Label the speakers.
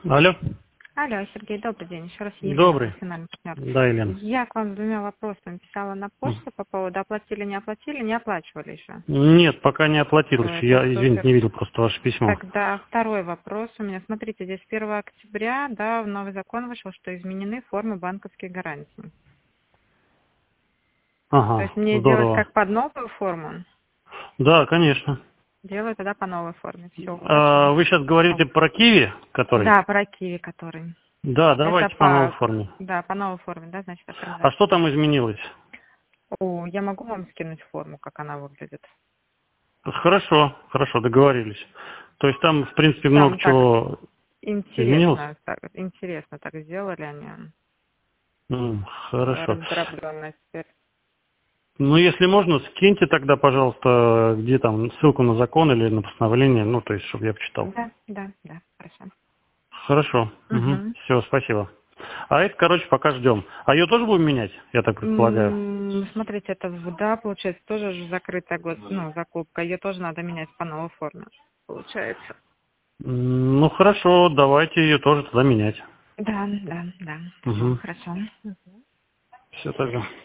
Speaker 1: Алло.
Speaker 2: Алло, Сергей, добрый день. Еще раз Елена,
Speaker 1: Добрый.
Speaker 2: профессиональный партнер.
Speaker 1: Да, Елена.
Speaker 2: Я к вам с двумя вопросами писала на почту по поводу оплатили, не оплатили, не оплачивали еще.
Speaker 1: Нет, пока не оплатил
Speaker 2: Всё,
Speaker 1: еще.
Speaker 2: это
Speaker 1: Я, извините,
Speaker 2: супер.
Speaker 1: не видел просто ваше письмо.
Speaker 2: Тогда второй вопрос у меня. Смотрите, здесь 1 октября, да, в новый закон вышел, что изменены формы банковских гарантий. То
Speaker 1: Ага,
Speaker 2: есть мне делать
Speaker 1: здорово.
Speaker 2: как под новую форму?
Speaker 1: Да, конечно.
Speaker 2: Делаю тогда по новой форме. Все, хорошо.
Speaker 1: Вы сейчас говорите про Киви, который?
Speaker 2: Да, про Киви, который.
Speaker 1: Да,
Speaker 2: Это
Speaker 1: давайте по новой
Speaker 2: по,
Speaker 1: форме.
Speaker 2: да, по новой форме, да, значит,
Speaker 1: А
Speaker 2: оформляется.
Speaker 1: что там изменилось?
Speaker 2: О, я могу вам скинуть форму, как она выглядит?
Speaker 1: Хорошо, хорошо, договорились. То есть там, в принципе, много
Speaker 2: Там так
Speaker 1: чего изменилось?
Speaker 2: интересно так сделали они.
Speaker 1: Хорошо.
Speaker 2: Раздробленно теперь.
Speaker 1: Ну, если можно, скиньте тогда, пожалуйста, где там ссылку на закон или на постановление, ну, то есть, чтобы я почитал.
Speaker 2: Да, хорошо.
Speaker 1: Хорошо.
Speaker 2: Угу.
Speaker 1: Все, спасибо. А это, короче, пока ждем. А ее тоже будем менять, я так предполагаю?
Speaker 2: Смотрите, это да, получается, тоже же закрытая закупка. Ее тоже надо менять по новой форме. Получается.
Speaker 1: Ну, хорошо, давайте ее тоже тогда менять.
Speaker 2: Да. Все,
Speaker 1: Угу.
Speaker 2: хорошо.
Speaker 1: Все тогда.